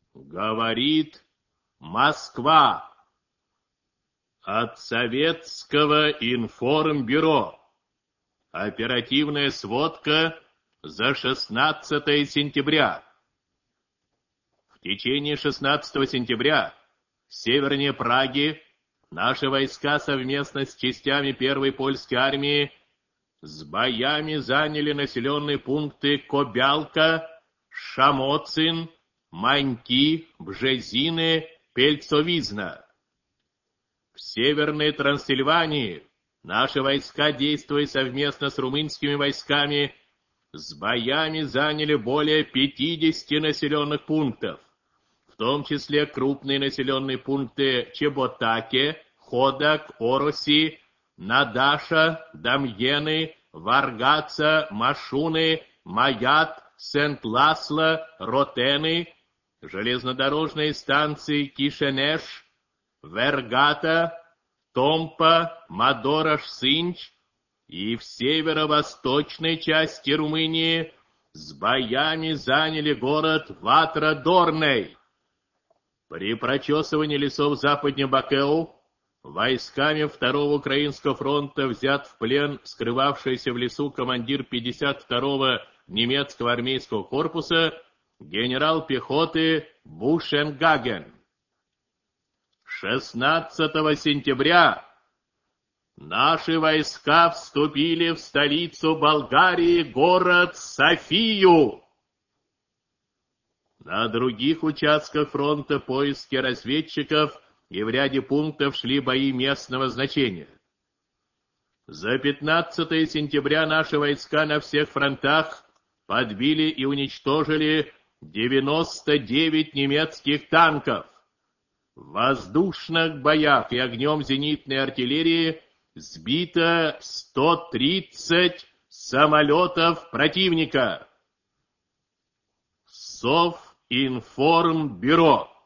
Говорит Москва. От Советского информбюро. Оперативная сводка за 16 сентября. В течение 16 сентября севернее Праги наши войска совместно с частями первой польской армии с боями заняли населенные пункты Кобялка, Шамоцин, Маньки, Бжезины, Пельцовизна. В Северной Трансильвании наши войска, действуя совместно с румынскими войсками, с боями заняли более 50 населенных пунктов, в том числе крупные населенные пункты Чеботаке, Ходак, Ороси, Надаша, Дамьены, Варгаца, Машуны, Маят, Сент-Ласло, Ротены, железнодорожные станции Кишенеш, Вергата, Томпа, Мадораш-Синч и в северо-восточной части Румынии с боями заняли город Ватра-Дорней. При прочесывании лесов западнее Бакеу войсками Второго Украинского фронта взят в плен скрывавшийся в лесу командир 52-го немецкого армейского корпуса генерал пехоты Бушенгаген. 16 сентября наши войска вступили в столицу Болгарии, город Софию. На других участках фронта поиски разведчиков и в ряде пунктов шли бои местного значения. За 15 сентября наши войска на всех фронтах подбили и уничтожили 99 немецких танков. В воздушных боях и огнем зенитной артиллерии сбито 130 самолетов противника. Совинформбюро.